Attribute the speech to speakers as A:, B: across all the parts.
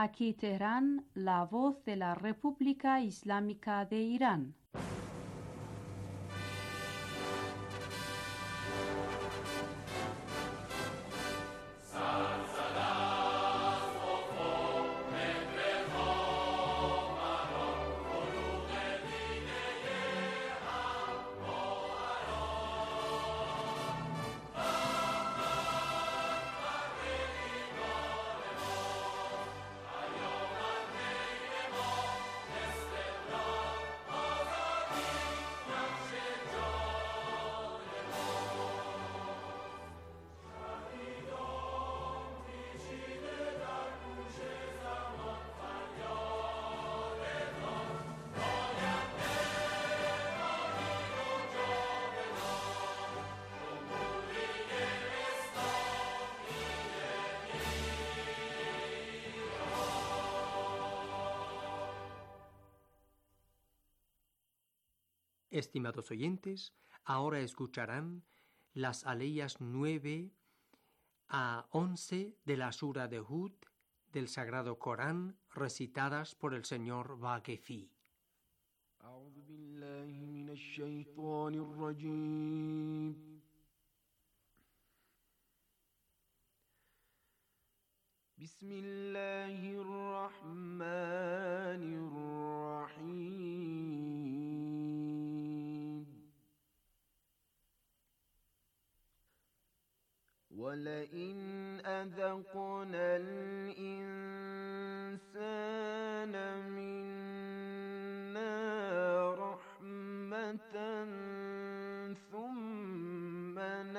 A: Aquí Teherán, la voz de la República Islámica de Irán.
B: Estimados oyentes, ahora escucharán las aleyas 9 a 11 de la Sura de Hud del Sagrado Corán, recitadas por el señor Vaquefi.
C: أعوذ بالله من الشيطان الرجيم بسم الله الرحمن الرحيم ولئن أذقنا الإنسان منا رحمة ثم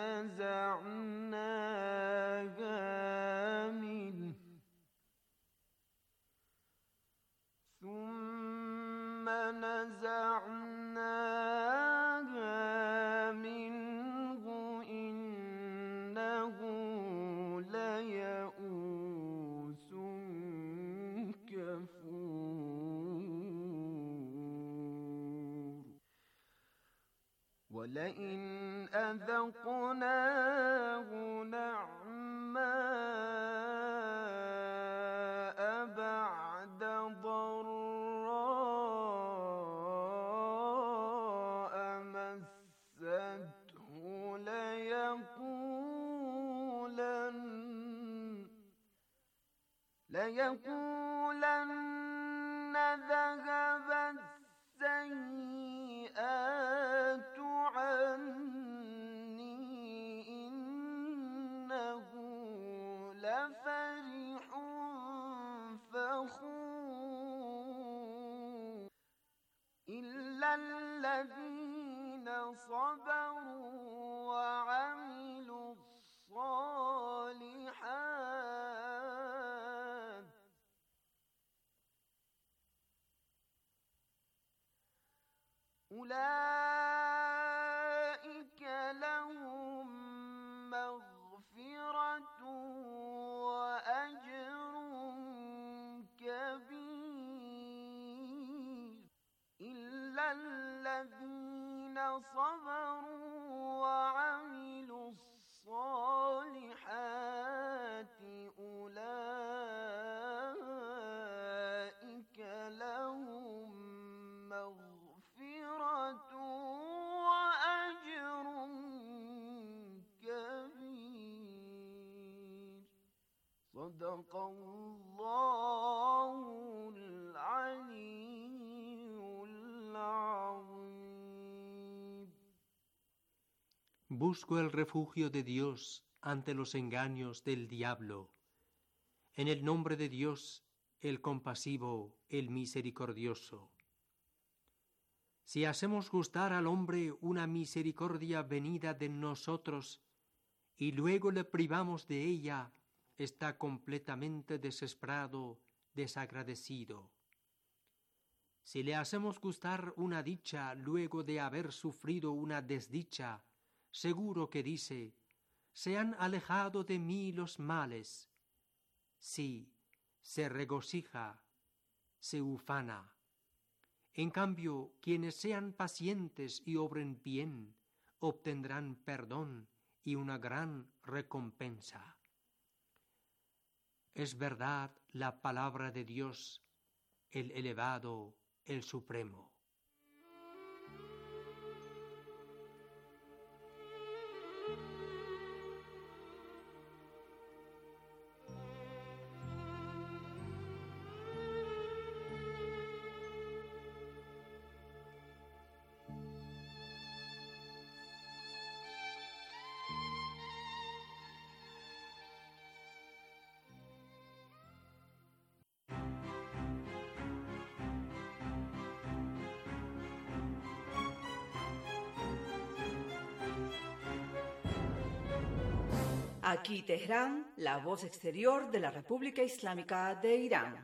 C: نزعناها منه إنه ليئوس كفور ولئن أذقناه نعماء بعد ضراء مسته ليقولن ذهب السيئات عني إنه لفرح فخور إلا الذين صبروا وعملوا الصالحات أولئك لهم مغفرة وأجر كبير إلا الذين صبروا وعملوا الصالحات أولئك لهم مغفرة وأجر كبير صدق الله العلي العظيم.
B: Busco el refugio de Dios ante los engaños del diablo. En el nombre de Dios, el compasivo, el misericordioso. Si hacemos gustar al hombre una misericordia venida de nosotros y luego le privamos de ella, está completamente desesperado, desagradecido. Si le hacemos gustar una dicha luego de haber sufrido una desdicha, seguro que dice: se han alejado de mí los males. Sí, se regocija, se ufana. En cambio, quienes sean pacientes y obren bien, obtendrán perdón y una gran recompensa. Es verdad la palabra de Dios, el elevado, el supremo.
D: Aquí Teherán, la voz exterior de la República Islámica de Irán.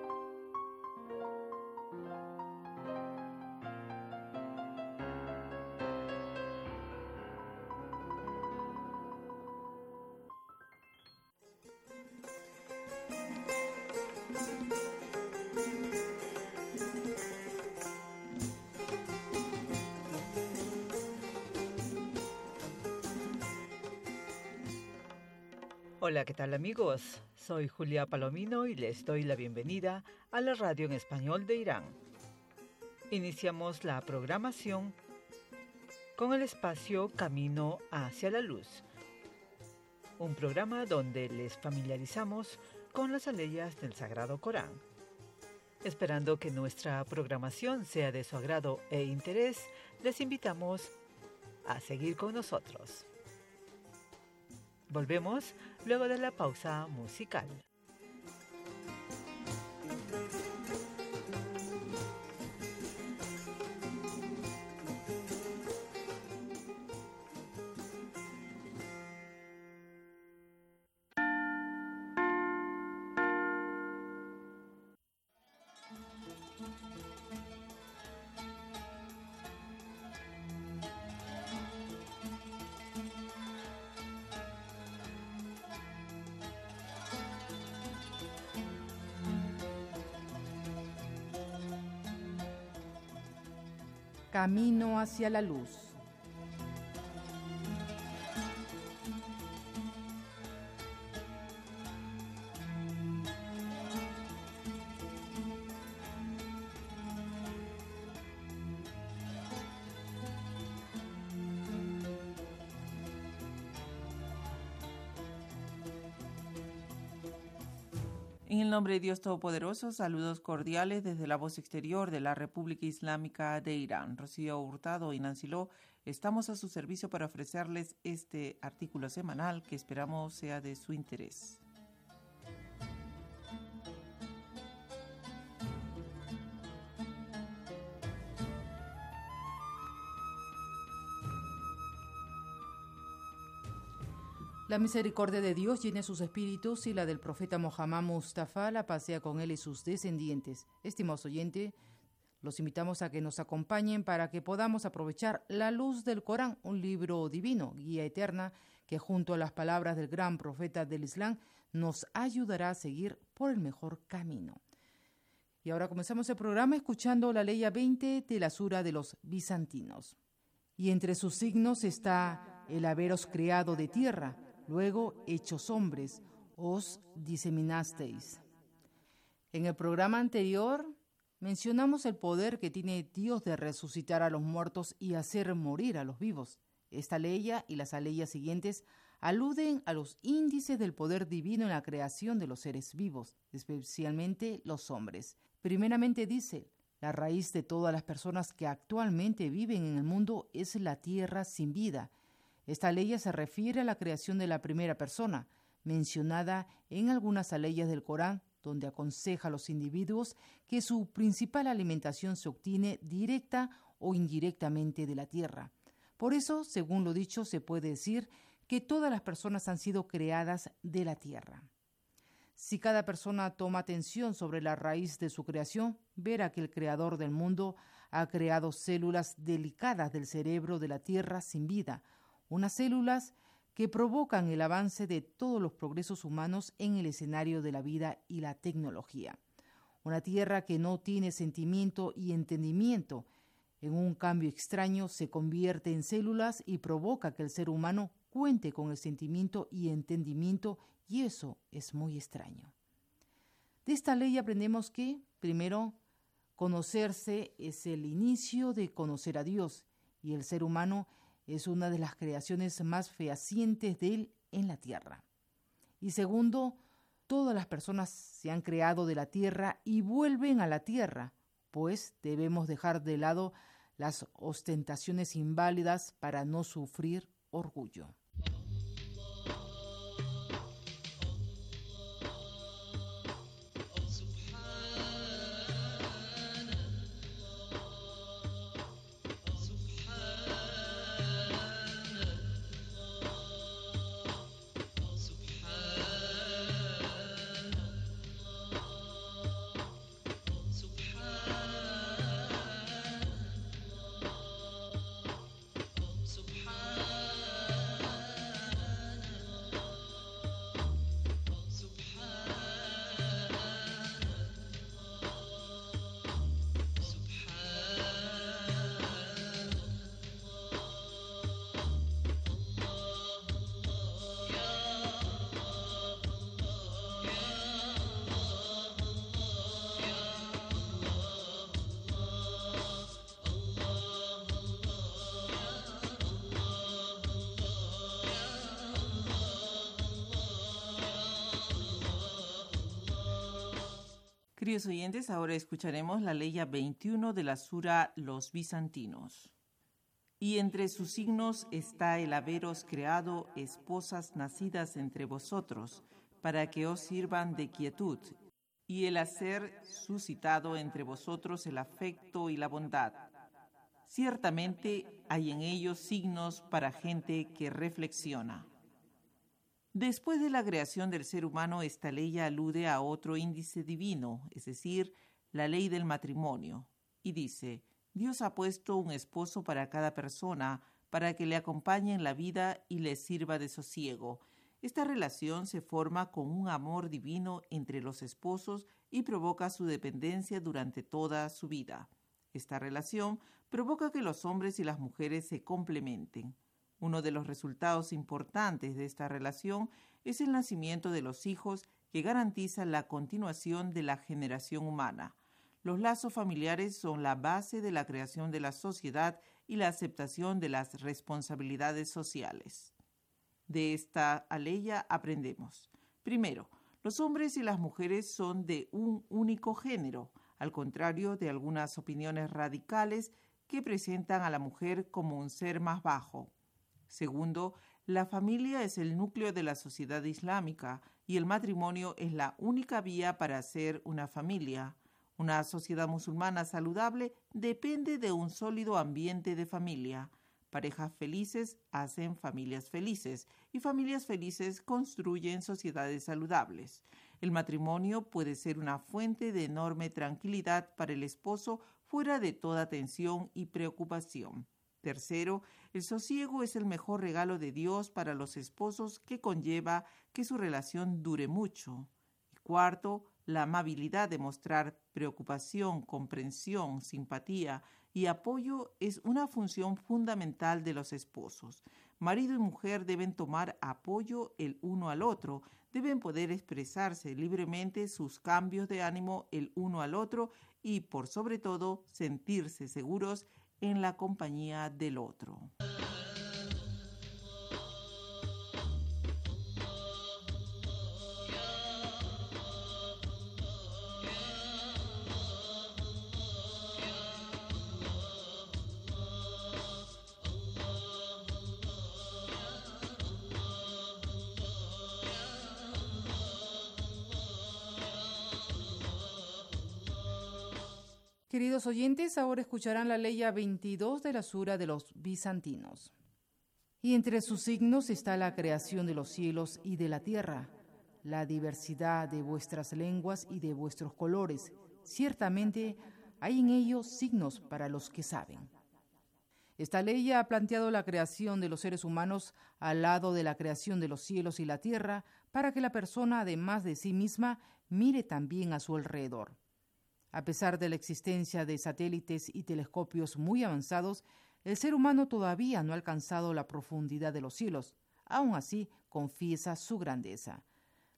D: Hola, ¿qué tal amigos? Soy Julia Palomino y les doy la bienvenida a la radio en español de Irán. Iniciamos la programación con el espacio Camino hacia la Luz, un programa donde les familiarizamos con las aleyas del Sagrado Corán. Esperando que nuestra programación sea de su agrado e interés, les invitamos a seguir con nosotros. Volvemos luego de la pausa musical.
A: Camino hacia la luz.
E: En el nombre de Dios Todopoderoso, saludos cordiales desde la voz exterior de la República Islámica de Irán. Rocío Hurtado y Nancy Lo, estamos a su servicio para ofrecerles este artículo semanal que esperamos sea de su interés.
F: La misericordia de Dios llena sus espíritus y la del profeta Mohammed Mustafa la pasea con él y sus descendientes. Estimados oyentes, los invitamos a que nos acompañen para que podamos aprovechar la luz del Corán, un libro divino, guía eterna, que junto a las palabras del gran profeta del Islam nos ayudará a seguir por el mejor camino. Y ahora comenzamos el programa escuchando la ley 20 de la Sura de los bizantinos. Y entre sus signos está el haberos creado de tierra, luego, hechos hombres, os diseminasteis. En el programa anterior mencionamos el poder que tiene Dios de resucitar a los muertos y hacer morir a los vivos. Esta ley y las aleyas siguientes aluden a los índices del poder divino en la creación de los seres vivos, especialmente los hombres. Primeramente dice, la raíz de todas las personas que actualmente viven en el mundo es la tierra sin vida. Esta ley se refiere a la creación de la primera persona, mencionada en algunas aleyas del Corán, donde aconseja a los individuos que su principal alimentación se obtiene directa o indirectamente de la tierra. Por eso, según lo dicho, se puede decir que todas las personas han sido creadas de la tierra. Si cada persona toma atención sobre la raíz de su creación, verá que el creador del mundo ha creado células delicadas del cerebro de la tierra sin vida, unas células que provocan el avance de todos los progresos humanos en el escenario de la vida y la tecnología. Una tierra que no tiene sentimiento y entendimiento, en un cambio extraño se convierte en células y provoca que el ser humano cuente con el sentimiento y entendimiento, y eso es muy extraño. De esta ley aprendemos que, primero, conocerse es el inicio de conocer a Dios, y el ser humano es una de las creaciones más fehacientes de Él en la tierra. Y segundo, todas las personas se han creado de la tierra y vuelven a la tierra, pues debemos dejar de lado las ostentaciones inválidas para no sufrir orgullo.
E: Queridos oyentes, ahora escucharemos la ley 21 de la sura Los Bizantinos. Y entre sus signos está el haberos creado esposas nacidas entre vosotros, para que os sirvan de quietud, y el hacer suscitado entre vosotros el afecto y la bondad. Ciertamente hay en ellos signos para gente que reflexiona. Después de la creación del ser humano, esta ley alude a otro índice divino, es decir, la ley del matrimonio, y dice: Dios ha puesto un esposo para cada persona, para que le acompañe en la vida y le sirva de sosiego. Esta relación se forma con un amor divino entre los esposos y provoca su dependencia durante toda su vida. Esta relación provoca que los hombres y las mujeres se complementen. Uno de los resultados importantes de esta relación es el nacimiento de los hijos, que garantiza la continuación de la generación humana. Los lazos familiares son la base de la creación de la sociedad y la aceptación de las responsabilidades sociales. De esta aleya aprendemos: primero, los hombres y las mujeres son de un único género, al contrario de algunas opiniones radicales que presentan a la mujer como un ser más bajo. Segundo, la familia es el núcleo de la sociedad islámica y el matrimonio es la única vía para hacer una familia. Una sociedad musulmana saludable depende de un sólido ambiente de familia. Parejas felices hacen familias felices y familias felices construyen sociedades saludables. El matrimonio puede ser una fuente de enorme tranquilidad para el esposo fuera de toda tensión y preocupación. Tercero, el sosiego es el mejor regalo de Dios para los esposos, que conlleva que su relación dure mucho. Y cuarto, la amabilidad de mostrar preocupación, comprensión, simpatía y apoyo es una función fundamental de los esposos. Marido y mujer deben tomar apoyo el uno al otro, deben poder expresarse libremente sus cambios de ánimo el uno al otro y, por sobre todo, sentirse seguros en la compañía del otro.
F: Queridos oyentes, ahora escucharán la ley 22 de la sura de los Bizantinos. Y entre sus signos está la creación de los cielos y de la tierra, la diversidad de vuestras lenguas y de vuestros colores. Ciertamente hay en ellos signos para los que saben. Esta ley ha planteado la creación de los seres humanos al lado de la creación de los cielos y la tierra, para que la persona, además de sí misma, mire también a su alrededor. A pesar de la existencia de satélites y telescopios muy avanzados, el ser humano todavía no ha alcanzado la profundidad de los cielos. Aún así, confiesa su grandeza.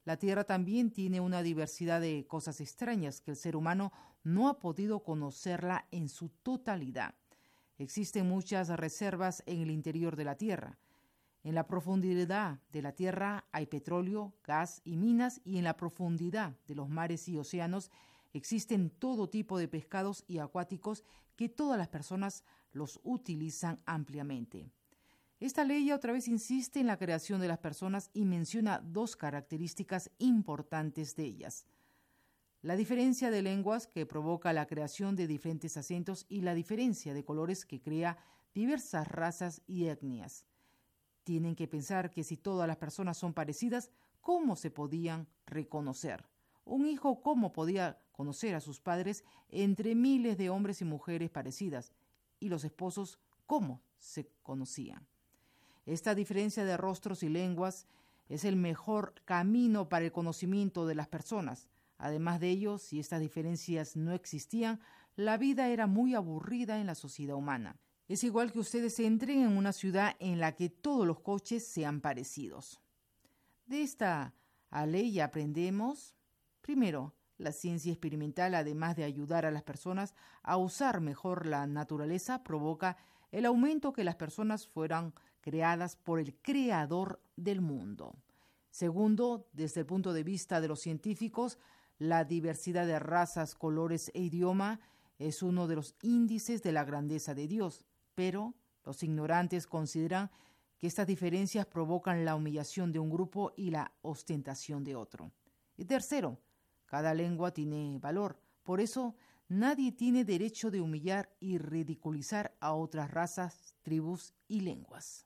F: La Tierra también tiene una diversidad de cosas extrañas que el ser humano no ha podido conocerla en su totalidad. Existen muchas reservas en el interior de la Tierra. En la profundidad de la Tierra hay petróleo, gas y minas, y en la profundidad de los mares y océanos existen todo tipo de pescados y acuáticos que todas las personas los utilizan ampliamente. Esta ley otra vez insiste en la creación de las personas y menciona dos características importantes de ellas: la diferencia de lenguas, que provoca la creación de diferentes acentos, y la diferencia de colores, que crea diversas razas y etnias. Tienen que pensar que si todas las personas son parecidas, ¿cómo se podían reconocer? Un hijo, ¿cómo podía conocer a sus padres entre miles de hombres y mujeres parecidas? Y los esposos, ¿cómo se conocían? Esta diferencia de rostros y lenguas es el mejor camino para el conocimiento de las personas. Además de ello, si estas diferencias no existían, la vida era muy aburrida en la sociedad humana. Es igual que ustedes entren en una ciudad en la que todos los coches sean parecidos. De esta ley aprendemos, primero, la ciencia experimental, además de ayudar a las personas a usar mejor la naturaleza, provoca el aumento que las personas fueran creadas por el creador del mundo. Segundo, desde el punto de vista de los científicos, la diversidad de razas, colores e idioma es uno de los índices de la grandeza de Dios, pero los ignorantes consideran que estas diferencias provocan la humillación de un grupo y la ostentación de otro. Y tercero, cada lengua tiene valor, por eso nadie tiene derecho de humillar y ridiculizar a otras razas, tribus y lenguas.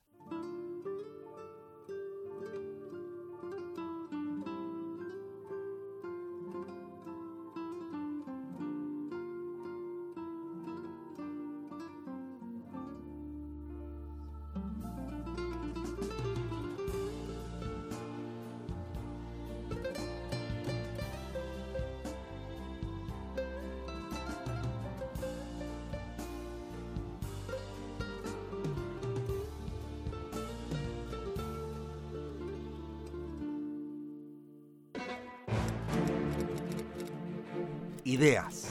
G: Ideas.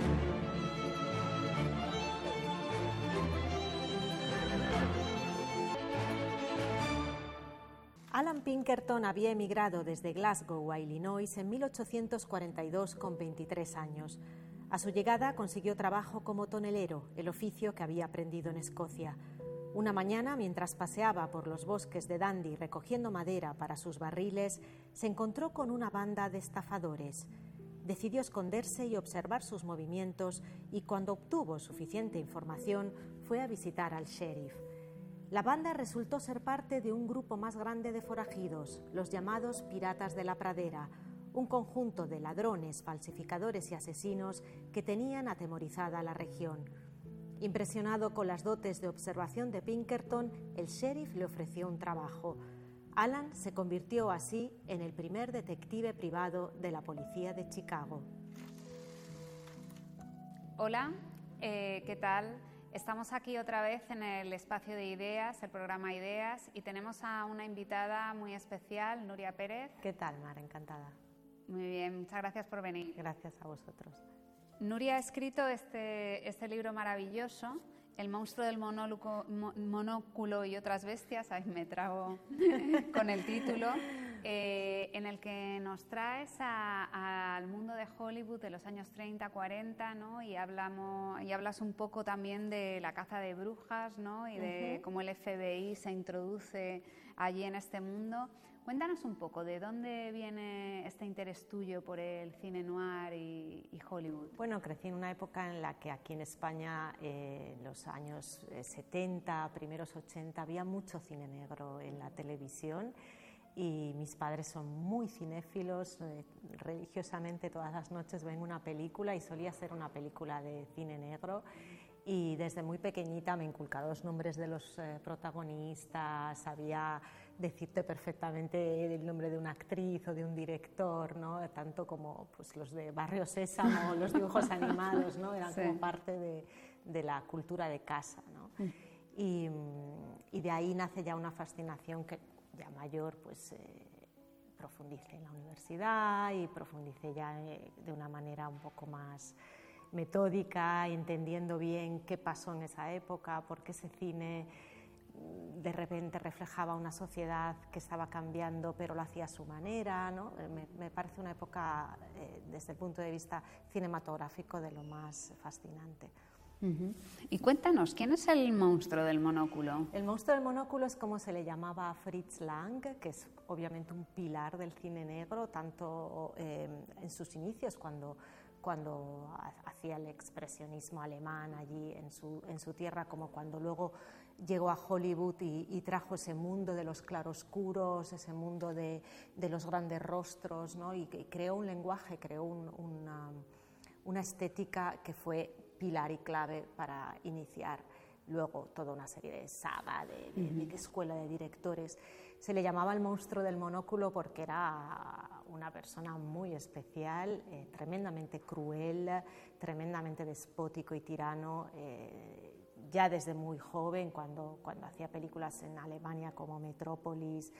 H: Alan Pinkerton había emigrado desde Glasgow a Illinois en 1842 con 23 años. A su llegada consiguió trabajo como tonelero, el oficio que había aprendido en Escocia. Una mañana, mientras paseaba por los bosques de Dundee recogiendo madera para sus barriles, se encontró con una banda de estafadores. Decidió esconderse y observar sus movimientos, y cuando obtuvo suficiente información fue a visitar al sheriff. La banda resultó ser parte de un grupo más grande de forajidos, los llamados Piratas de la Pradera, un conjunto de ladrones, falsificadores y asesinos que tenían atemorizada la región. Impresionado con las dotes de observación de Pinkerton, el sheriff le ofreció un trabajo. Alan se convirtió así en el primer detective privado de la policía de Chicago.
I: Hola, ¿qué tal? Estamos aquí otra vez en el espacio de Ideas, el programa Ideas, y tenemos a una invitada muy especial, Nuria Pérez.
H: ¿Qué tal, Mar? Encantada.
I: Muy bien, muchas gracias por venir.
H: Gracias a vosotros.
I: Nuria ha escrito este libro maravilloso, El monstruo del monóculo y otras bestias, ay, me trago con el título, en el que nos traes al mundo de Hollywood de los años 30, 40, ¿no? Y hablas un poco también de la caza de brujas, ¿no? Y de cómo el FBI se introduce allí en este mundo. Cuéntanos un poco, ¿de dónde viene este interés tuyo por el cine noir y Hollywood?
H: Bueno, crecí en una época en la que aquí en España, en los años 70, primeros 80, había mucho cine negro en la televisión, y mis padres son muy cinéfilos, religiosamente todas las noches ven una película, y solía ser una película de cine negro. Y desde muy pequeñita me he inculcado los nombres de los protagonistas, sabía decirte perfectamente el nombre de una actriz o de un director, ¿no? Tanto como pues, los de Barrio Sésamo, los dibujos animados, ¿no? Eran como parte de la cultura de casa, ¿no? Y de ahí nace ya una fascinación que ya mayor pues profundicé en la universidad y profundicé ya de una manera un poco más metódica, entendiendo bien qué pasó en esa época, por qué ese cine de repente reflejaba una sociedad que estaba cambiando, pero lo hacía a su manera, ¿no? Me parece una época, desde el punto de vista cinematográfico, de lo más fascinante.
I: Y cuéntanos, ¿quién es el monstruo del monóculo?
H: El monstruo del monóculo es como se le llamaba a Fritz Lang, que es obviamente un pilar del cine negro, tanto en sus inicios, cuando hacía el expresionismo alemán allí en su tierra, como cuando luego llegó a Hollywood y trajo ese mundo de los claroscuros, ese mundo de los grandes rostros, ¿no? Y creó un lenguaje, creó una estética que fue pilar y clave para iniciar luego toda una serie de saga, de escuela de directores. Se le llamaba el monstruo del monóculo porque era una persona muy especial, tremendamente cruel, tremendamente despótico y tirano, ya desde muy joven, cuando hacía películas en Alemania como Metrópolis.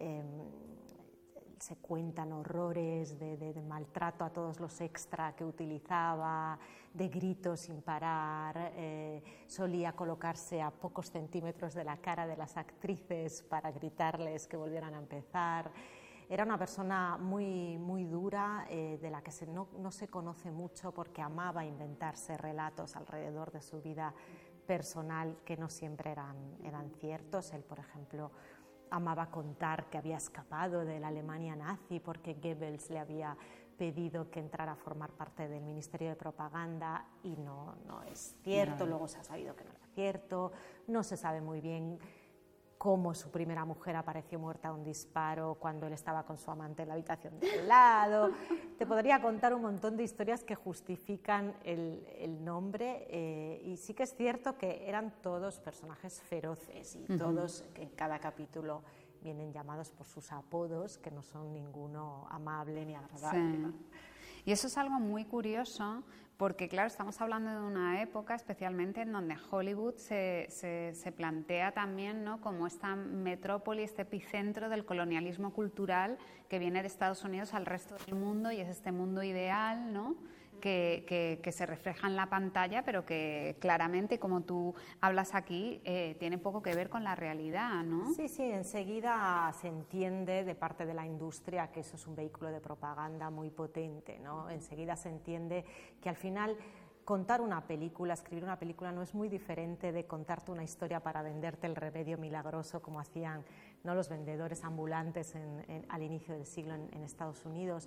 H: Se cuentan horrores de maltrato a todos los extra que utilizaba, de gritos sin parar, solía colocarse a pocos centímetros de la cara de las actrices para gritarles que volvieran a empezar. Era una persona muy, muy dura, de la que no se conoce mucho porque amaba inventarse relatos alrededor de su vida personal que no siempre eran ciertos. Él, por ejemplo, amaba contar que había escapado de la Alemania nazi porque Goebbels le había pedido que entrara a formar parte del Ministerio de Propaganda y no es cierto. Luego se ha sabido que no era cierto, no se sabe muy bien cómo su primera mujer apareció muerta a un disparo cuando él estaba con su amante en la habitación de al lado. Te podría contar un montón de historias que justifican el nombre, y sí que es cierto que eran todos personajes feroces y todos que en cada capítulo vienen llamados por sus apodos, que no son ninguno amable ni agradable.
I: Sí. Y eso es algo muy curioso porque, claro, estamos hablando de una época especialmente en donde Hollywood se plantea también, ¿no?, como esta metrópoli, este epicentro del colonialismo cultural que viene de Estados Unidos al resto del mundo, y es este mundo ideal, ¿no?, que se refleja en la pantalla, pero que claramente, como tú hablas aquí, tiene poco que ver con la realidad, ¿no?
H: Sí, enseguida se entiende de parte de la industria que eso es un vehículo de propaganda muy potente, ¿no? Enseguida se entiende que al final contar una película, escribir una película no es muy diferente de contarte una historia para venderte el remedio milagroso como hacían, ¿no?, los vendedores ambulantes al inicio del siglo en Estados Unidos.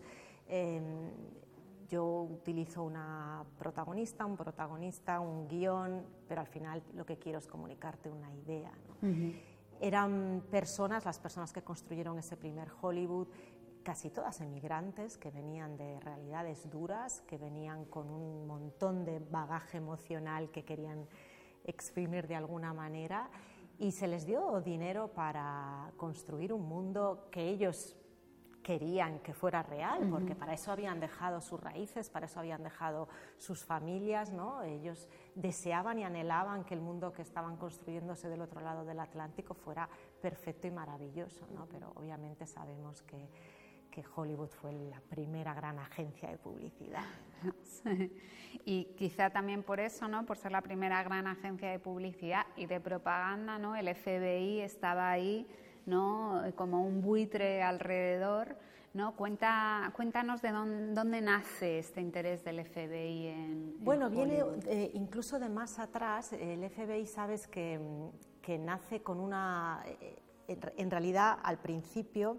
H: Yo utilizo una protagonista, un protagonista, un guión, pero al final lo que quiero es comunicarte una idea, ¿no? Eran las personas que construyeron ese primer Hollywood, casi todas emigrantes, que venían de realidades duras, que venían con un montón de bagaje emocional que querían exprimir de alguna manera, y se les dio dinero para construir un mundo que ellos querían que fuera real, porque para eso habían dejado sus raíces, para eso habían dejado sus familias, ¿no? Ellos deseaban y anhelaban que el mundo que estaban construyéndose del otro lado del Atlántico fuera perfecto y maravilloso, ¿no? Pero obviamente sabemos que Hollywood fue la primera gran agencia de publicidad.
I: Sí. Y quizá también por eso, ¿no?, por ser la primera gran agencia de publicidad y de propaganda, ¿no?, el FBI estaba ahí, ¿no?, como un buitre alrededor, ¿no? Cuéntanos de dónde nace este interés del FBI en
H: Bueno,
I: Hollywood.
H: Viene incluso de más atrás. El FBI, sabes que nace con una... En realidad, al principio,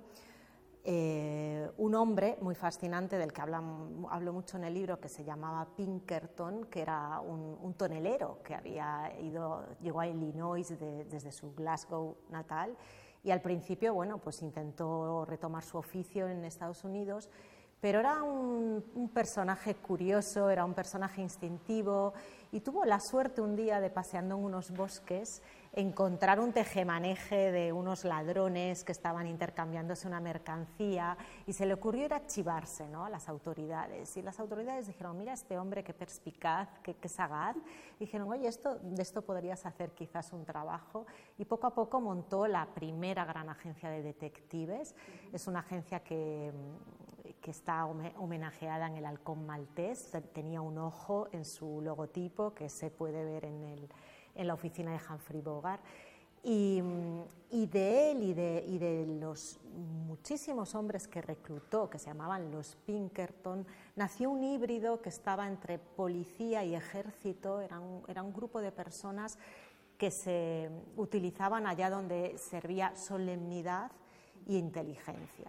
H: un hombre muy fascinante del que hablo mucho en el libro, que se llamaba Pinkerton, que era un tonelero que llegó a Illinois desde su Glasgow natal, y al principio, bueno, pues intentó retomar su oficio en Estados Unidos, pero era un personaje curioso, era un personaje instintivo y tuvo la suerte un día de, paseando en unos bosques, encontrar un tejemaneje de unos ladrones que estaban intercambiándose una mercancía y se le ocurrió ir a chivarse, ¿no?, a las autoridades. Y las autoridades dijeron, mira este hombre qué perspicaz, qué sagaz. Y dijeron, oye, de esto podrías hacer quizás un trabajo. Y poco a poco montó la primera gran agencia de detectives. Es una agencia que está homenajeada en el halcón maltés. Tenía un ojo en su logotipo que se puede ver en la oficina de Humphrey Bogart, y de él y de los muchísimos hombres que reclutó, que se llamaban los Pinkerton, nació un híbrido que estaba entre policía y ejército. Era un grupo de personas que se utilizaban allá donde servía solemnidad e inteligencia.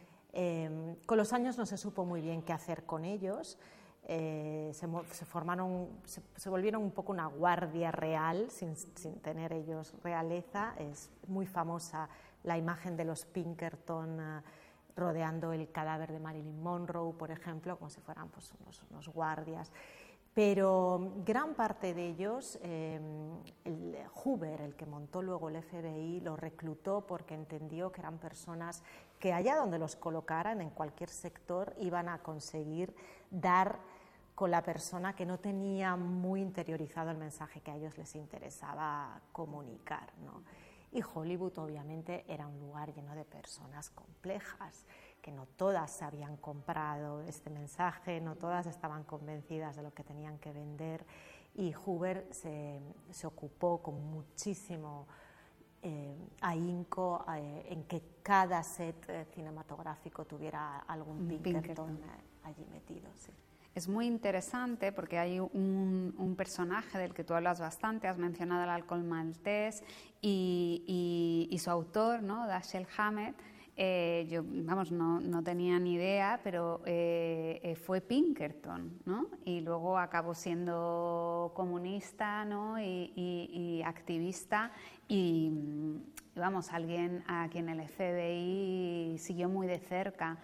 H: Con los años no se supo muy bien qué hacer con ellos. Se volvieron un poco una guardia real sin tener ellos realeza. Es muy famosa la imagen de los Pinkerton rodeando el cadáver de Marilyn Monroe, por ejemplo, como si fueran pues, unos guardias. Pero gran parte de ellos, Hoover, el que montó luego el FBI, lo reclutó porque entendió que eran personas que allá donde los colocaran, en cualquier sector, iban a conseguir dar con la persona que no tenía muy interiorizado el mensaje que a ellos les interesaba comunicar, ¿no? Y Hollywood obviamente era un lugar lleno de personas complejas, que no todas se habían comprado este mensaje, no todas estaban convencidas de lo que tenían que vender, y Hoover se ocupó con muchísimo ahínco en que cada set cinematográfico tuviera algún Pinkerton allí metido. Sí.
I: Es muy interesante porque hay un personaje del que tú hablas bastante, has mencionado al halcón maltés y su autor, ¿no?, Dashiell Hammett. Yo, vamos, no tenía ni idea, pero fue Pinkerton, ¿no? Y luego acabó siendo comunista, ¿no?, y activista y, vamos, alguien a quien el FBI siguió muy de cerca.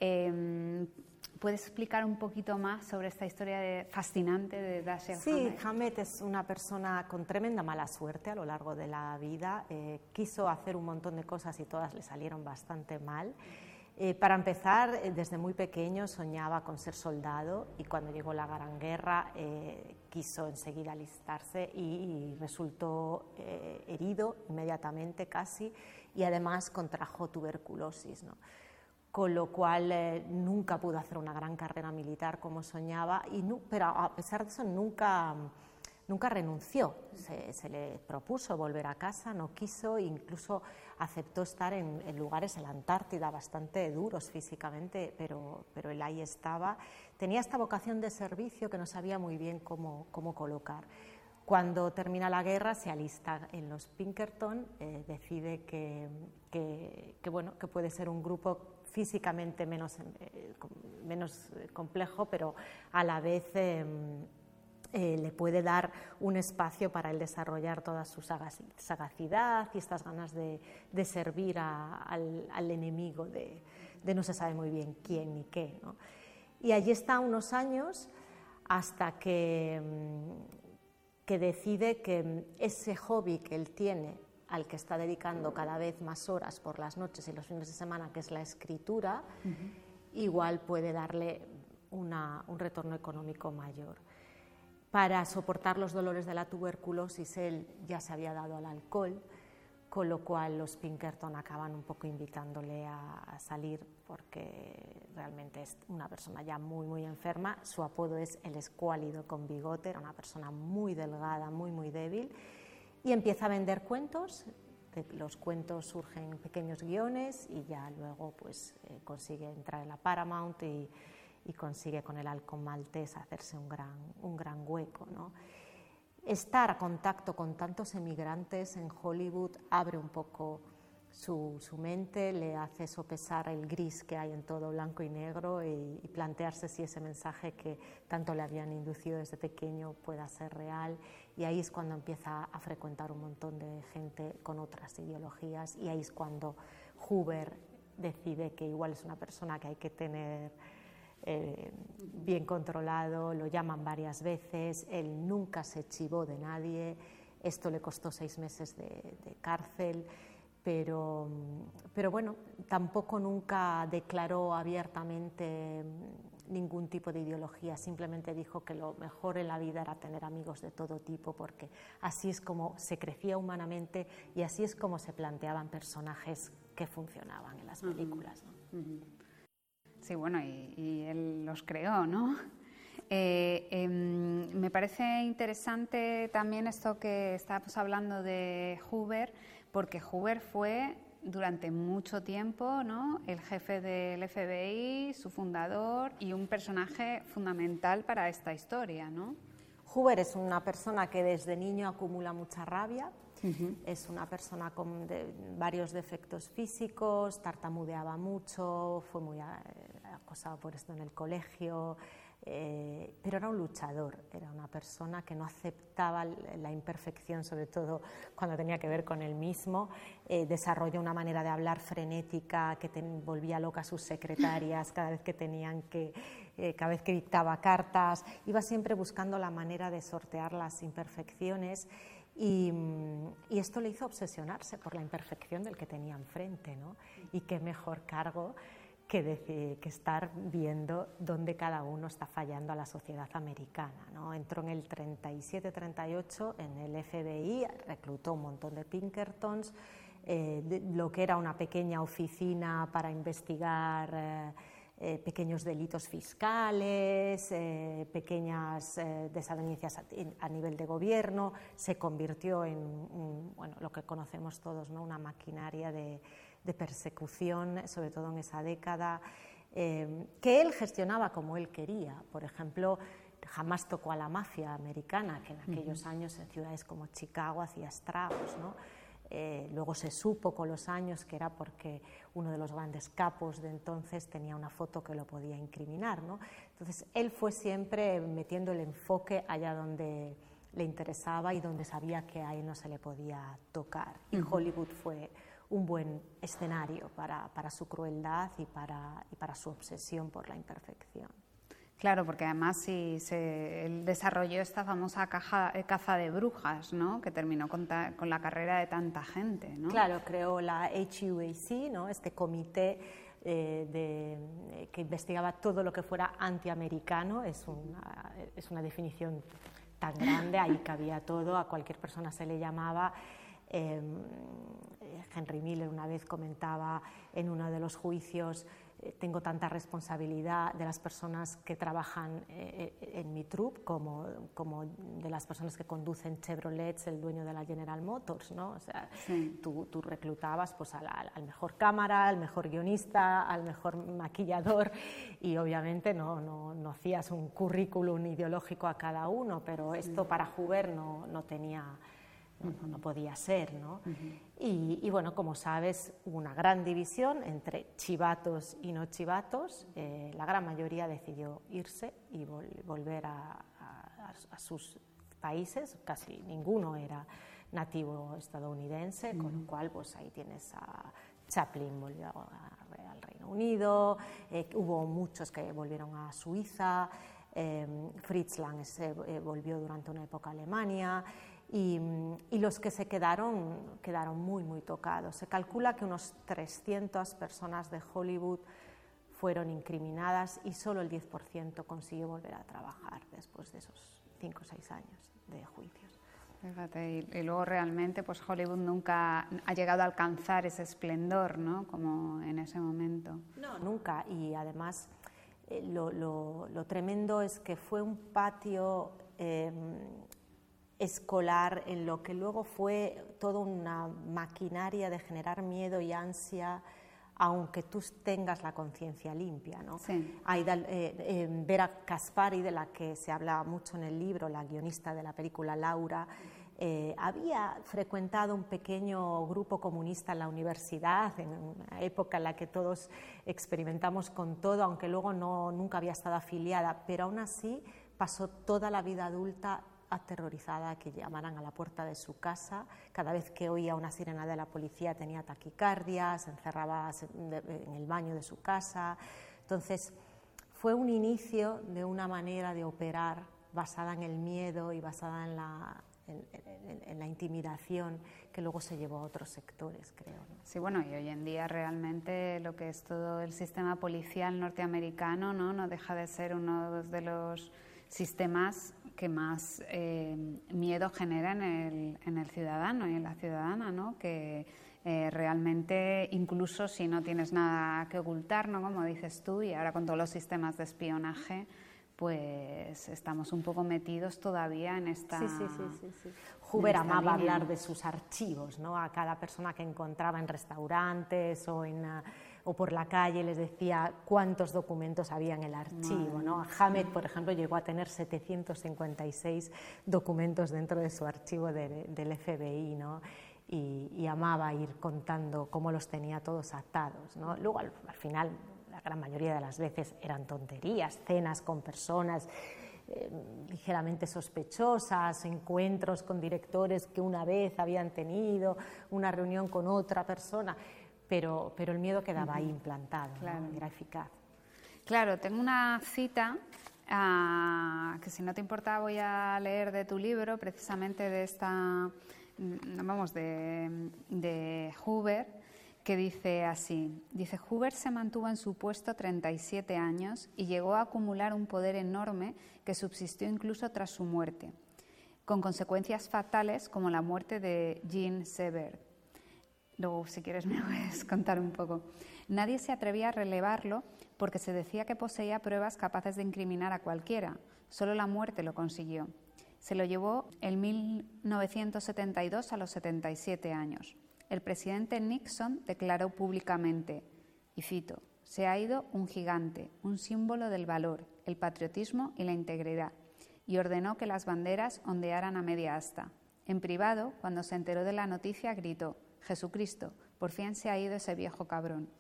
I: ¿Puedes explicar un poquito más sobre esta historia fascinante de Dashiell Hammett?
H: Sí, Hammett es una persona con tremenda mala suerte a lo largo de la vida. Quiso hacer un montón de cosas y todas le salieron bastante mal. Para empezar, desde muy pequeño soñaba con ser soldado y cuando llegó la Gran Guerra quiso enseguida alistarse y resultó herido inmediatamente casi, y además contrajo tuberculosis, ¿no?, con lo cual nunca pudo hacer una gran carrera militar como soñaba, pero a pesar de eso nunca renunció. Se le propuso volver a casa, no quiso, incluso aceptó estar en lugares en la Antártida bastante duros físicamente, pero él ahí estaba. Tenía esta vocación de servicio que no sabía muy bien cómo colocar. Cuando termina la guerra se alista en los Pinkerton, decide que puede ser un grupo físicamente menos complejo, pero a la vez le puede dar un espacio para él desarrollar toda su sagacidad y estas ganas de servir al enemigo de no se sabe muy bien quién ni qué, ¿no? Y allí está unos años hasta que decide que ese hobby que él tiene, al que está dedicando cada vez más horas por las noches y los fines de semana, que es la escritura, igual puede darle un retorno económico mayor. Para soportar los dolores de la tuberculosis, él ya se había dado al alcohol, con lo cual los Pinkerton acaban un poco invitándole a salir porque realmente es una persona ya muy, muy enferma. Su apodo es el escuálido con bigote, era una persona muy delgada, muy, muy débil, y empieza a vender cuentos. De los cuentos surgen pequeños guiones y ya luego pues consigue entrar en la Paramount y consigue con el halcón maltés hacerse un gran hueco, ¿no? Estar a contacto con tantos emigrantes en Hollywood abre un poco su mente, le hace sopesar el gris que hay en todo blanco y negro y plantearse si ese mensaje que tanto le habían inducido desde pequeño pueda ser real, y ahí es cuando empieza a frecuentar un montón de gente con otras ideologías, y ahí es cuando Hoover decide que igual es una persona que hay que tener bien controlado, lo llaman varias veces, él nunca se chivó de nadie, esto le costó 6 meses de cárcel, pero bueno, tampoco nunca declaró abiertamente ningún tipo de ideología, simplemente dijo que lo mejor en la vida era tener amigos de todo tipo, porque así es como se crecía humanamente y así es como se planteaban personajes que funcionaban en las películas, ¿no?
I: Sí, bueno, y él los creó, ¿no? Me parece interesante también esto que estábamos hablando de Hoover, porque Hoover fue durante mucho tiempo, ¿no?, el jefe del FBI, su fundador y un personaje fundamental para esta historia, ¿no?
H: Hoover es una persona que desde niño acumula mucha rabia. Es una persona con varios defectos físicos, tartamudeaba mucho, fue muy acosado por esto en el colegio, pero era un luchador, era una persona que no aceptaba la imperfección, sobre todo cuando tenía que ver con él mismo. Desarrolló una manera de hablar frenética que volvía loca a sus secretarias cada vez que cada vez que dictaba cartas, iba siempre buscando la manera de sortear las imperfecciones. Y esto le hizo obsesionarse por la imperfección del que tenía enfrente, ¿no? Y qué mejor cargo que estar viendo dónde cada uno está fallando a la sociedad americana, ¿no? Entró en el 37-38 en el FBI, reclutó un montón de Pinkertons, lo que era una pequeña oficina para investigar pequeños delitos fiscales, pequeñas desavenencias a nivel de gobierno, se convirtió en bueno, lo que conocemos todos, ¿no?, una maquinaria de persecución, sobre todo en esa década, que él gestionaba como él quería. Por ejemplo, jamás tocó a la mafia americana, que en aquellos años en ciudades como Chicago hacía estragos, ¿no? Luego se supo con los años que era porque uno de los grandes capos de entonces tenía una foto que lo podía incriminar, ¿no? Entonces él fue siempre metiendo el enfoque allá donde le interesaba y donde sabía que a él no se le podía tocar. Y Hollywood fue un buen escenario para su crueldad y para su obsesión por la imperfección.
I: Claro, porque además él desarrolló esta famosa caza de brujas, ¿no?, que terminó con la carrera de tanta gente, ¿no?
H: Claro, creó la HUAC, ¿no?, este comité que investigaba todo lo que fuera antiamericano. Es una definición tan grande, ahí cabía todo, a cualquier persona se le llamaba. Henry Miller una vez comentaba en uno de los juicios: tengo tanta responsabilidad de las personas que trabajan en mi troupe como de las personas que conducen Chevrolet, el dueño de la General Motors, ¿no? O sea, sí. tú reclutabas pues al mejor cámara, al mejor guionista, al mejor maquillador, y obviamente no hacías un currículum ideológico a cada uno, pero esto para Hoover no tenía... No podía ser, ¿no? Y bueno, como sabes, hubo una gran división entre chivatos y no chivatos. La gran mayoría decidió irse y volver a sus países. Casi ninguno era nativo estadounidense, con lo cual pues ahí tienes a Chaplin, volvió al Reino Unido, hubo muchos que volvieron a Suiza, Fritz Lang volvió durante una época a Alemania. Y los que se quedaron muy, muy tocados. Se calcula que unos 300 personas de Hollywood fueron incriminadas y solo el 10% consiguió volver a trabajar después de esos 5 o 6 años de juicios.
I: Fíjate, y luego realmente pues Hollywood nunca ha llegado a alcanzar ese esplendor, ¿no?, como en ese momento.
H: No, nunca. Y además lo tremendo es que fue un patio... escolar en lo que luego fue toda una maquinaria de generar miedo y ansia, aunque tú tengas la conciencia limpia, ¿no?
I: Sí.
H: Vera Caspari, de la que se habla mucho en el libro, la guionista de la película Laura, había frecuentado un pequeño grupo comunista en la universidad, en una época en la que todos experimentamos con todo, aunque luego nunca había estado afiliada, pero aún así pasó toda la vida adulta aterrorizada, que llamaran a la puerta de su casa. Cada vez que oía una sirena de la policía tenía taquicardia, se encerraba en el baño de su casa. Entonces fue un inicio de una manera de operar basada en el miedo y basada en la intimidación, que luego se llevó a otros sectores, creo, ¿no?
I: Sí, bueno, y hoy en día realmente lo que es todo el sistema policial norteamericano no deja de ser uno de los sistemas que más miedo genera en el ciudadano y en la ciudadana, ¿no? Que realmente, incluso si no tienes nada que ocultar, ¿no? Como dices tú, y ahora con todos los sistemas de espionaje, pues estamos un poco metidos todavía en esta...
H: Sí. Hoover amaba hablar de sus archivos, ¿no? A cada persona que encontraba en restaurantes o por la calle les decía cuántos documentos había en el archivo, ¿no? Hammett, por ejemplo, llegó a tener 756 documentos dentro de su archivo del FBI, ¿no? Y amaba ir contando cómo los tenía todos atados, ¿no? Luego, al final, la gran mayoría de las veces eran tonterías, cenas con personas ligeramente sospechosas, encuentros con directores que una vez habían tenido, una reunión con otra persona, pero el miedo quedaba ahí implantado,
I: claro,
H: ¿no? Era eficaz.
I: Claro, tengo una cita que, si no te importa, voy a leer de tu libro, precisamente de esta... de Hoover, que dice así, Hoover se mantuvo en su puesto 37 años y llegó a acumular un poder enorme que subsistió incluso tras su muerte, con consecuencias fatales como la muerte de Jean Sever. Luego, si quieres, me puedes contar un poco. Nadie se atrevía a relevarlo porque se decía que poseía pruebas capaces de incriminar a cualquiera. Solo la muerte lo consiguió. Se lo llevó en 1972 a los 77 años. El presidente Nixon declaró públicamente, y cito, «Se ha ido un gigante, un símbolo del valor, el patriotismo y la integridad», y ordenó que las banderas ondearan a media asta. En privado, cuando se enteró de la noticia, gritó, «Jesucristo, por fin se ha ido ese viejo cabrón».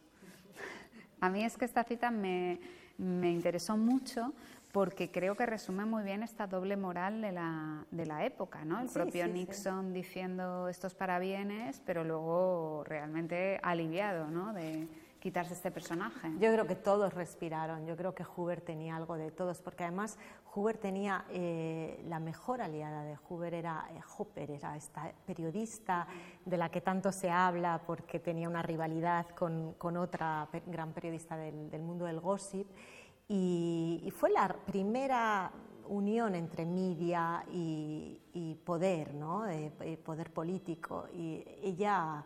I: A mí es que esta cita me interesó mucho, porque creo que resume muy bien esta doble moral de la época, ¿no? El propio Nixon diciendo estos parabienes, pero luego realmente aliviado, ¿no? De quitarse este personaje.
H: Yo creo que todos respiraron, yo creo que Hoover tenía algo de todos, porque además Hoover tenía la mejor aliada de Hoover era Hopper, era esta periodista de la que tanto se habla porque tenía una rivalidad con otra gran periodista del mundo del gossip. Y fue la primera unión entre media y poder, ¿no? Poder político. Y ella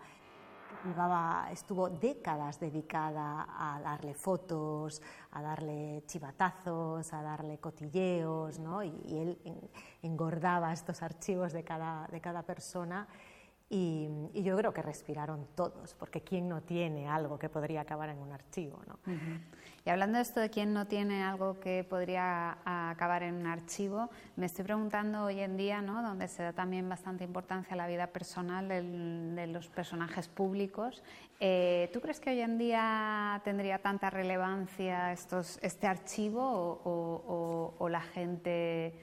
H: estuvo décadas dedicada a darle fotos, a darle chivatazos, a darle cotilleos, ¿no? Y él engordaba estos archivos de cada persona. Y yo creo que respiraron todos, porque ¿quién no tiene algo que podría acabar en un archivo, ¿no?
I: Y hablando de esto de quién no tiene algo que podría acabar en un archivo, me estoy preguntando hoy en día, ¿no? Donde se da también bastante importancia a la vida personal de los personajes públicos, ¿tú crees que hoy en día tendría tanta relevancia este archivo o la gente,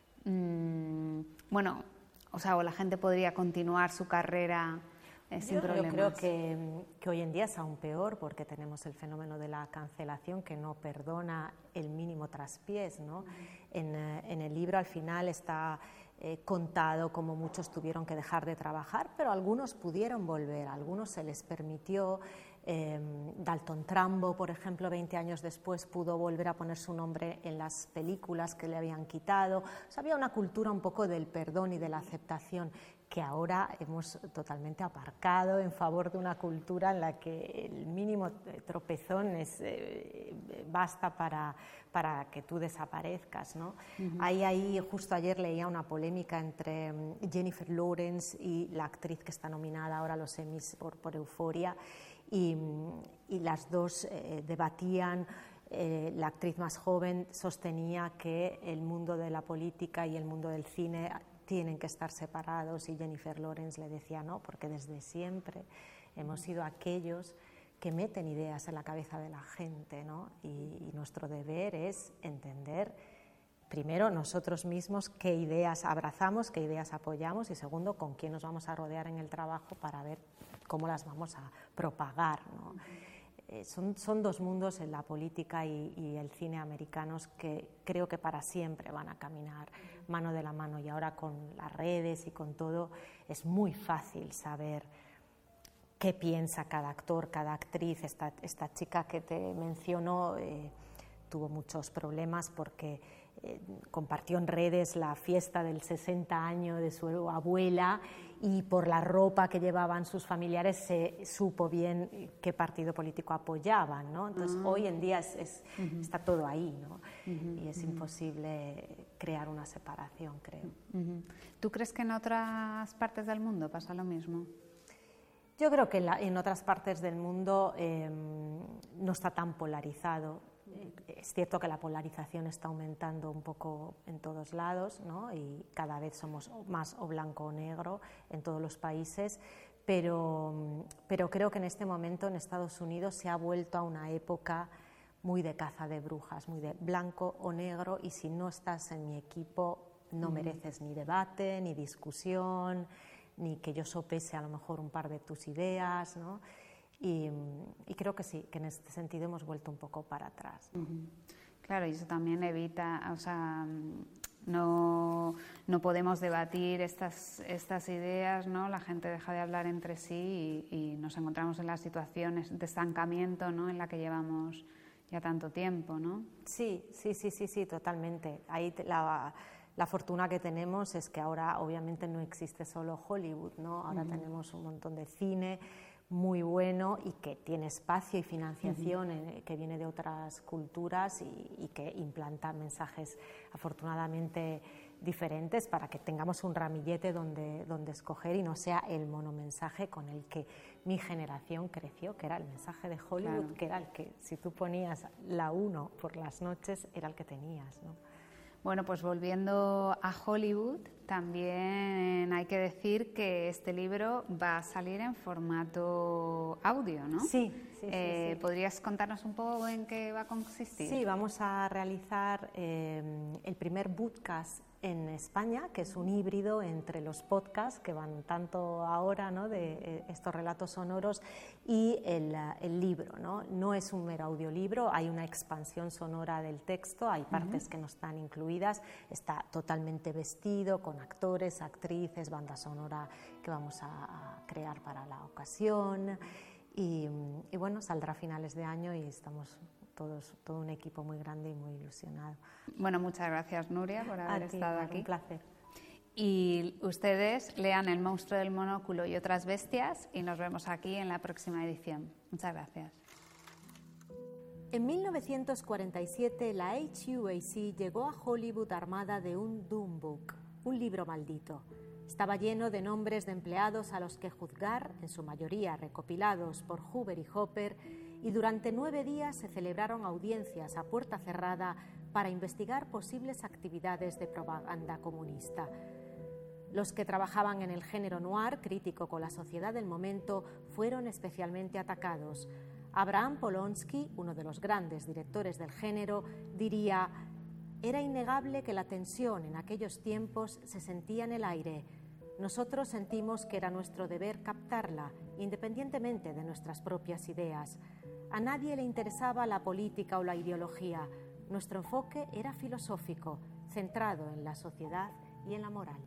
I: o la gente podría continuar su carrera sin problemas?
H: Yo creo que hoy en día es aún peor, porque tenemos el fenómeno de la cancelación que no perdona el mínimo traspiés, ¿no? En el libro al final está contado cómo muchos tuvieron que dejar de trabajar, pero algunos pudieron volver, a algunos se les permitió. Dalton Trumbo, por ejemplo, 20 años después pudo volver a poner su nombre en las películas que le habían quitado. O sea, había una cultura un poco del perdón y de la aceptación que ahora hemos totalmente aparcado en favor de una cultura en la que el mínimo tropezón basta para que tú desaparezcas, ¿no? Ahí justo ayer leía una polémica entre Jennifer Lawrence y la actriz que está nominada ahora a los Emmys por Euphoria, y las dos debatían. La actriz más joven sostenía que el mundo de la política y el mundo del cine tienen que estar separados, y Jennifer Lawrence le decía no, porque desde siempre hemos sido aquellos que meten ideas en la cabeza de la gente, ¿no? Y nuestro deber es entender primero nosotros mismos qué ideas abrazamos, qué ideas apoyamos, y segundo con quién nos vamos a rodear en el trabajo para ver cómo las vamos a propagar, ¿no? son dos mundos, en la política y el cine americanos, que creo que para siempre van a caminar mano de la mano, y ahora con las redes y con todo es muy fácil saber qué piensa cada actor, cada actriz. Esta chica que te menciono tuvo muchos problemas porque compartió en redes la fiesta del 60 años de su abuela, y por la ropa que llevaban sus familiares se supo bien qué partido político apoyaban, ¿no? Entonces hoy en día está todo ahí, ¿no? Y es imposible crear una separación, creo.
I: ¿Tú crees que en otras partes del mundo pasa lo mismo?
H: Yo creo que en otras partes del mundo no está tan polarizado. Es cierto que la polarización está aumentando un poco en todos lados, ¿no? Y cada vez somos más o blanco o negro en todos los países, pero creo que en este momento en Estados Unidos se ha vuelto a una época muy de caza de brujas, muy de blanco o negro, y si no estás en mi equipo no mereces ni debate, ni discusión, ni que yo sopese a lo mejor un par de tus ideas, ¿no? Y creo que sí, que en este sentido hemos vuelto un poco para atrás.
I: Claro, y eso también evita, o sea, no podemos debatir estas ideas, ¿no? La gente deja de hablar entre sí y nos encontramos en las situaciones de estancamiento, ¿no? En la que llevamos ya tanto tiempo, ¿no? Sí,
H: totalmente. Ahí la fortuna que tenemos es que ahora obviamente no existe solo Hollywood, ¿no? Ahora tenemos un montón de cine muy bueno y que tiene espacio y financiación que viene de otras culturas y que implanta mensajes afortunadamente diferentes para que tengamos un ramillete donde escoger y no sea el monomensaje con el que mi generación creció, que era el mensaje de Hollywood, claro, que era el que si tú ponías la 1 por las noches era el que tenías, ¿no?
I: Bueno, pues volviendo a Hollywood, también hay que decir que este libro va a salir en formato audio, ¿no?
H: Sí.
I: ¿Podrías contarnos un poco en qué va a consistir?
H: Sí, vamos a realizar el primer bootcast en España, que es un híbrido entre los podcasts que van tanto ahora, ¿no? De estos relatos sonoros y el libro, ¿no? No es un mero audiolibro, hay una expansión sonora del texto, hay partes que no están incluidas, está totalmente vestido con actores, actrices, banda sonora que vamos a crear para la ocasión y bueno, saldrá a finales de año y estamos todo un equipo muy grande y muy ilusionado.
I: Bueno, muchas gracias, Nuria, por haber estado aquí.
H: Un placer.
I: Y ustedes lean El monstruo del monóculo y otras bestias y nos vemos aquí en la próxima edición. Muchas gracias.
H: En 1947 la HUAC llegó a Hollywood armada de un Doom Book, un libro maldito. Estaba lleno de nombres de empleados a los que juzgar, en su mayoría recopilados por Hoover y Hopper, y durante 9 días se celebraron audiencias a puerta cerrada para investigar posibles actividades de propaganda comunista. Los que trabajaban en el género noir, crítico con la sociedad del momento, fueron especialmente atacados. Abraham Polonsky, uno de los grandes directores del género, diría: «Era innegable que la tensión en aquellos tiempos se sentía en el aire. Nosotros sentimos que era nuestro deber captarla, independientemente de nuestras propias ideas. A nadie le interesaba la política o la ideología. Nuestro enfoque era filosófico, centrado en la sociedad y en la moral».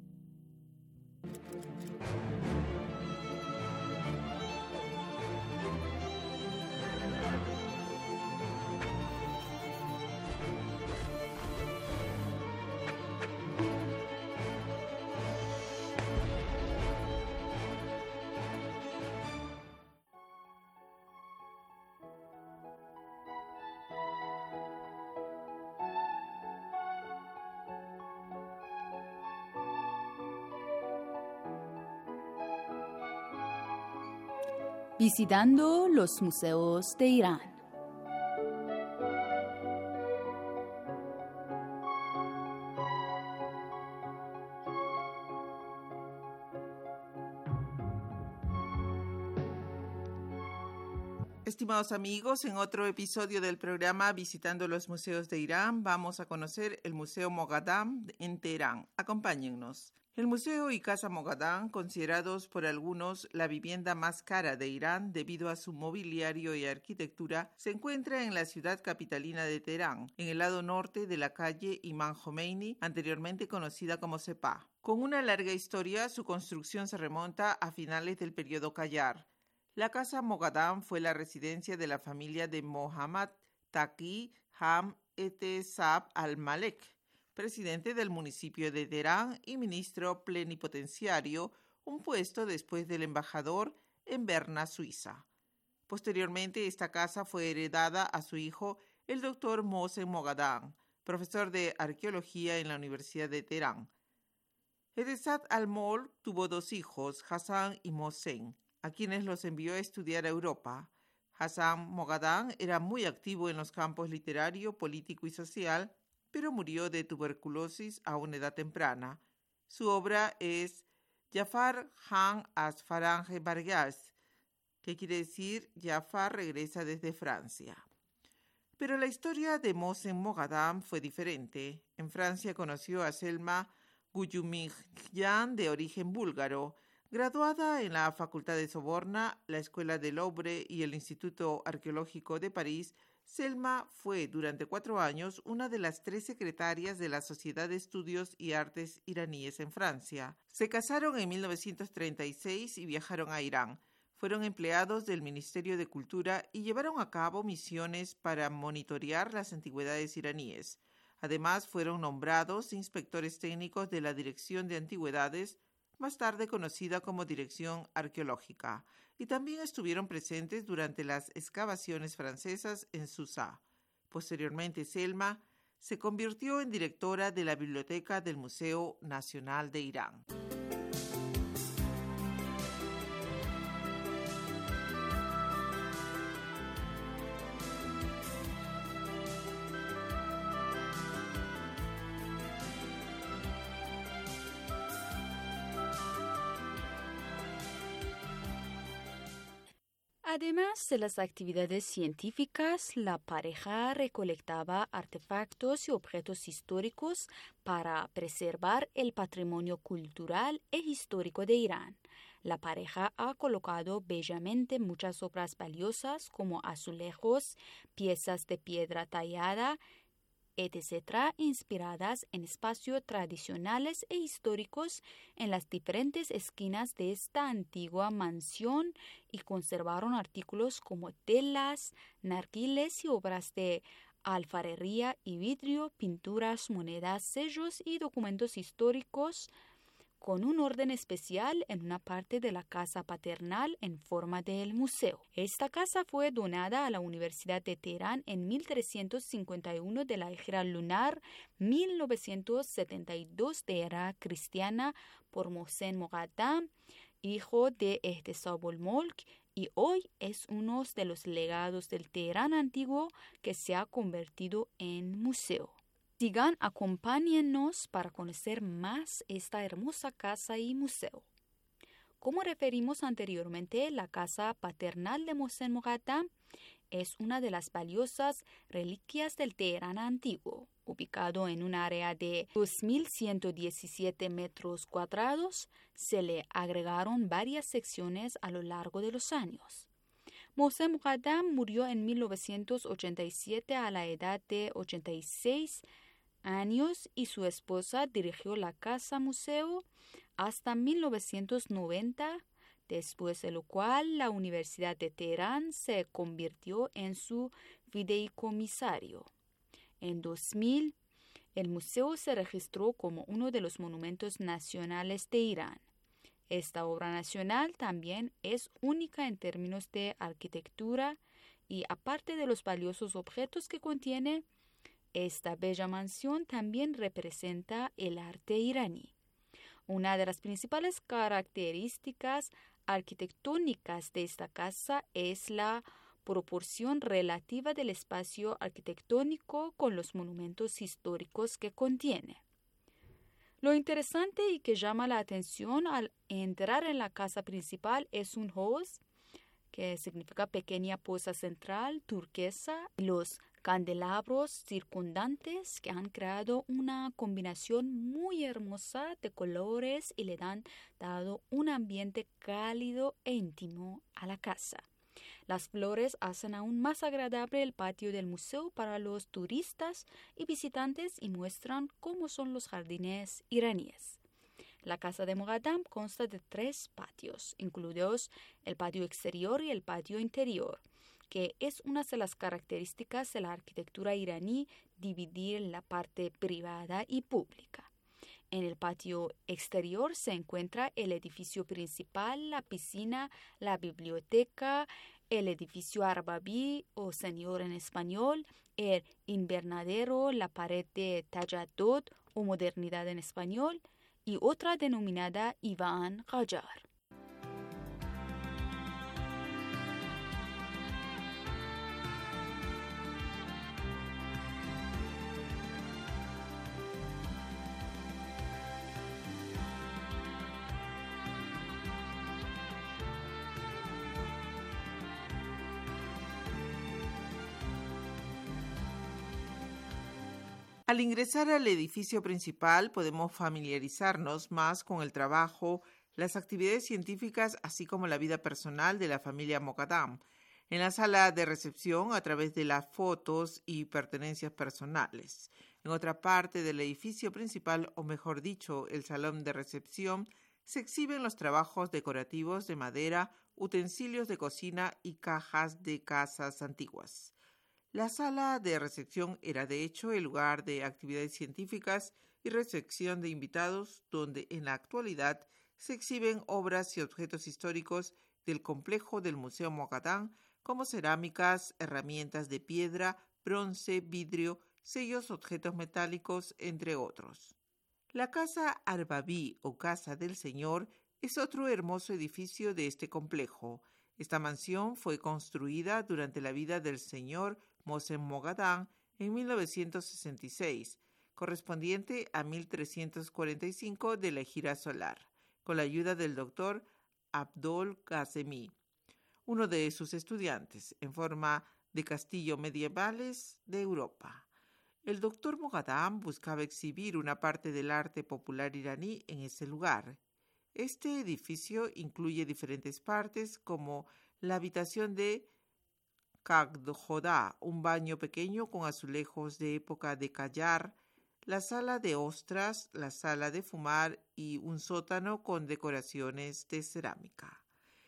G: Visitando los museos de Irán.
E: Estimados amigos, en otro episodio del programa Visitando los Museos de Irán, vamos a conocer el Museo Moghadam en Teherán. Acompáñennos. El museo y Casa Moghadam, considerados por algunos la vivienda más cara de Irán debido a su mobiliario y arquitectura, se encuentra en la ciudad capitalina de Teherán, en el lado norte de la calle Imam Khomeini, anteriormente conocida como Sepah. Con una larga historia, su construcción se remonta a finales del periodo Qajar. La Casa Moghadam fue la residencia de la familia de Mohammad Taqi Ham Ehtesab al-Malek, presidente del municipio de Teherán y ministro plenipotenciario, un puesto después del embajador en Berna, Suiza. Posteriormente, esta casa fue heredada a su hijo, el doctor Mohsen Moghadam, profesor de arqueología en la Universidad de Teherán. Ehtesab al-Malek tuvo 2 hijos, Hassan y Mohsen, a quienes los envió a estudiar a Europa. Hassan Moghadam era muy activo en los campos literario, político y social, pero murió de tuberculosis a una edad temprana. Su obra es Jafar Han az Faraj Bargaz, que quiere decir Jafar regresa desde Francia. Pero la historia de Mohsen Moghadam fue diferente. En Francia conoció a Selma Guyumigyan, de origen búlgaro. Graduada en la Facultad de Sorbona, la Escuela del Louvre y el Instituto Arqueológico de París, Selma fue durante 4 años una de las 3 secretarias de la Sociedad de Estudios y Artes Iraníes en Francia. Se casaron en 1936 y viajaron a Irán. Fueron empleados del Ministerio de Cultura y llevaron a cabo misiones para monitorear las antigüedades iraníes. Además, fueron nombrados inspectores técnicos de la Dirección de Antigüedades, más tarde conocida como Dirección Arqueológica, y también estuvieron presentes durante las excavaciones francesas en Susa. Posteriormente, Selma se convirtió en directora de la Biblioteca del Museo Nacional de Irán.
G: Además de las actividades científicas, la pareja recolectaba artefactos y objetos históricos para preservar el patrimonio cultural e histórico de Irán. La pareja ha colocado bellamente muchas obras valiosas como azulejos, piezas de piedra tallada, etc., inspiradas en espacios tradicionales e históricos en las diferentes esquinas de esta antigua mansión y conservaron artículos como telas, narguiles y obras de alfarería y vidrio, pinturas, monedas, sellos y documentos históricos con un orden especial en una parte de la casa paternal en forma del museo. Esta casa fue donada a la Universidad de Teherán en 1351 de la era lunar 1972 de era cristiana por Mohsen Moghadam, hijo de Ehtesab al-Malek, y hoy es uno de los legados del Teherán antiguo que se ha convertido en museo. Sigan, acompáñennos para conocer más esta hermosa casa y museo. Como referimos anteriormente, la casa paternal de Mohsen Moghadam es una de las valiosas reliquias del Teherán antiguo. Ubicado en un área de 2.117 metros cuadrados, se le agregaron varias secciones a lo largo de los años. Mohsen Moghadam murió en 1987 a la edad de 86 años y su esposa dirigió la casa museo hasta 1990, después de lo cual la Universidad de Teherán se convirtió en su fideicomisario. En 2000, el museo se registró como uno de los monumentos nacionales de Irán. Esta obra nacional también es única en términos de arquitectura y, aparte de los valiosos objetos que contiene, esta bella mansión también representa el arte iraní. Una de las principales características arquitectónicas de esta casa es la proporción relativa del espacio arquitectónico con los monumentos históricos que contiene. Lo interesante y que llama la atención al entrar en la casa principal es un hall que significa pequeña poza central turquesa, y los candelabros circundantes que han creado una combinación muy hermosa de colores y le han dado un ambiente cálido e íntimo a la casa. Las flores hacen aún más agradable el patio del museo para los turistas y visitantes y muestran cómo son los jardines iraníes. La casa de Moghadam consta de 3 patios, incluidos el patio exterior y el patio interior, que es una de las características de la arquitectura iraní, dividir la parte privada y pública. En el patio exterior se encuentra el edificio principal, la piscina, la biblioteca, el edificio Arbabi o señor en español, el invernadero, la pared de Tajadud o modernidad en español, y otra denominada Ivan Qajar.
E: Al ingresar al edificio principal podemos familiarizarnos más con el trabajo, las actividades científicas, así como la vida personal de la familia Moghadam. En la sala de recepción, a través de las fotos y pertenencias personales. En otra parte del edificio principal, o mejor dicho, el salón de recepción, se exhiben los trabajos decorativos de madera, utensilios de cocina y cajas de casas antiguas. La sala de recepción era de hecho el lugar de actividades científicas y recepción de invitados, donde en la actualidad se exhiben obras y objetos históricos del complejo del Museo Moghadam, como cerámicas, herramientas de piedra, bronce, vidrio, sellos, objetos metálicos, entre otros. La Casa Arbabi o Casa del Señor es otro hermoso edificio de este complejo. Esta mansión fue construida durante la vida del señor Mohsen Moghadam en 1966, correspondiente a 1345 de la Hijra solar, con la ayuda del doctor Abdol Ghazemi, uno de sus estudiantes, en forma de castillo medievales de Europa. El doctor Moghadam buscaba exhibir una parte del arte popular iraní en ese lugar. Este edificio incluye diferentes partes como la habitación de Khadjodá, un baño pequeño con azulejos de época de Qajar, la sala de ostras, la sala de fumar y un sótano con decoraciones de cerámica.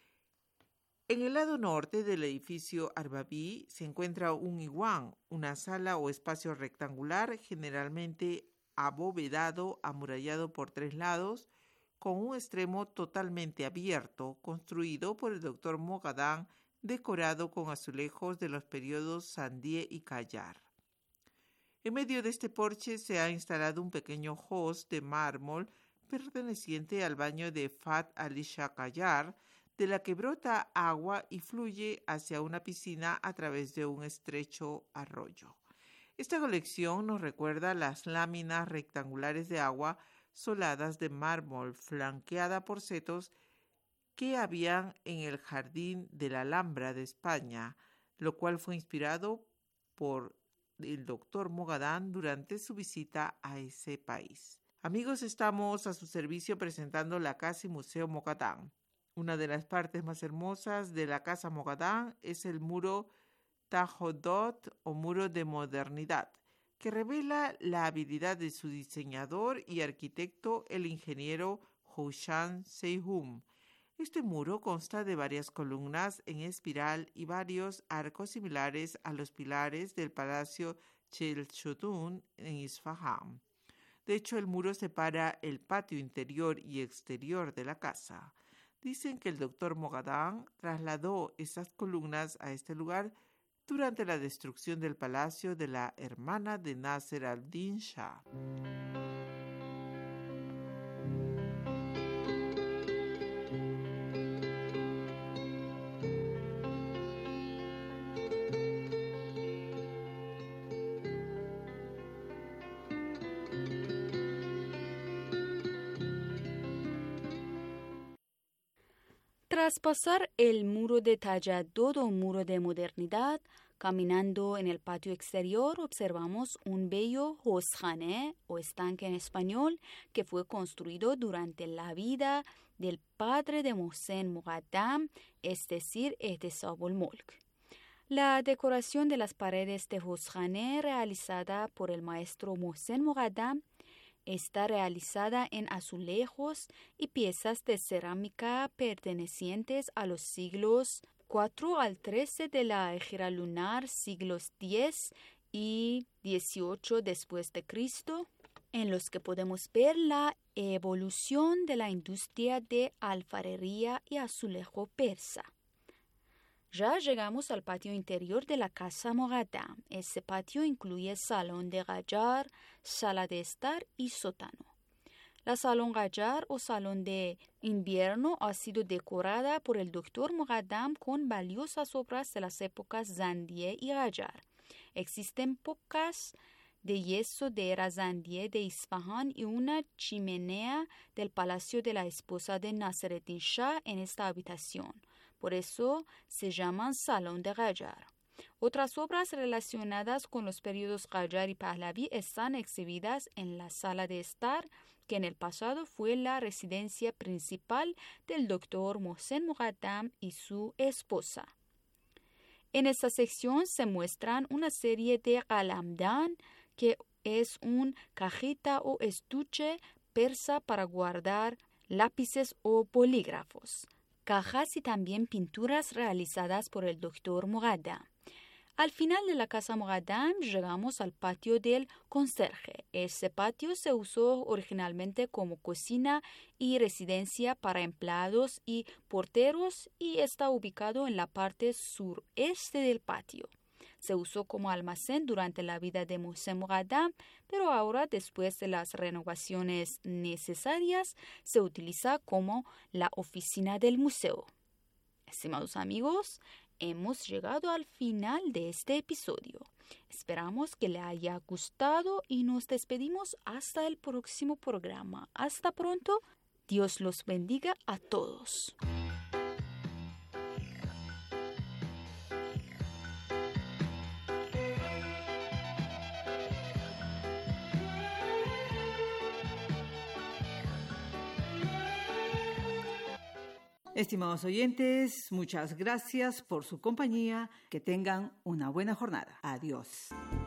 E: En el lado norte del edificio Arbabi se encuentra un iwan, una sala o espacio rectangular generalmente abovedado, amurallado por 3 lados, con un extremo totalmente abierto, construido por el doctor Moghadam, decorado con azulejos de los periodos Sandie y Qajar. En medio de este porche se ha instalado un pequeño host de mármol perteneciente al baño de Fath Ali Shah Qajar, de la que brota agua y fluye hacia una piscina a través de un estrecho arroyo. Esta colección nos recuerda las láminas rectangulares de agua soladas de mármol flanqueada por setos que habían en el jardín de la Alhambra de España, lo cual fue inspirado por el doctor Moghadam durante su visita a ese país. Amigos, estamos a su servicio presentando la Casa y Museo Moghadam. Una de las partes más hermosas de la Casa Moghadam es el muro Tajadud o muro de modernidad, que revela la habilidad de su diseñador y arquitecto, el ingeniero Housham Seyhum. Este muro consta de varias columnas en espiral y varios arcos similares a los pilares del Palacio Chelchotun en Isfahán. De hecho, el muro separa el patio interior y exterior de la casa. Dicen que el doctor Moghadam trasladó esas columnas a este lugar durante la destrucción del palacio de la hermana de Nasser al-Din Shah.
G: Tras pasar el muro de talla, todo un muro de modernidad, caminando en el patio exterior observamos un bello hozkhane o estanque en español que fue construido durante la vida del padre de Mohsen Moghadam, es decir, Ehtesab ol-Mulk. La decoración de las paredes de hozkhane realizada por el maestro Mohsen Moghadam está realizada en azulejos y piezas de cerámica pertenecientes a los siglos 4 al 13 de la era lunar, siglos 10 y 18 después de Cristo, en los que podemos ver la evolución de la industria de alfarería y azulejo persa. Ya llegamos al patio interior de la casa Moghadam. Ese patio incluye salón de Qajar, sala de estar y sótano. La salón Qajar o salón de invierno ha sido decorada por el doctor Moghadam con valiosas obras de las épocas Zandie y Qajar. Existen pocas de yeso de era Zandie de Isfahan y una chimenea del palacio de la esposa de Nasreddin Shah en esta habitación. Por eso se llaman Salón de Qajar. Otras obras relacionadas con los periodos Qajar y Pahlavi están exhibidas en la sala de estar, que en el pasado fue la residencia principal del doctor Mohsen Moghadam y su esposa. En esta sección se muestran una serie de qalamdan, que es un cajita o estuche persa para guardar lápices o bolígrafos, cajas y también pinturas realizadas por el doctor Moghadam. Al final de la casa Moghadam llegamos al patio del conserje. Ese patio se usó originalmente como cocina y residencia para empleados y porteros y está ubicado en la parte sureste del patio. Se usó como almacén durante la vida de Mohsen Moghadam, pero ahora, después de las renovaciones necesarias, se utiliza como la oficina del museo. Estimados amigos, hemos llegado al final de este episodio. Esperamos que le haya gustado y nos despedimos hasta el próximo programa. Hasta pronto. Dios los bendiga a todos.
D: Estimados oyentes, muchas gracias por su compañía. Que tengan una buena jornada. Adiós.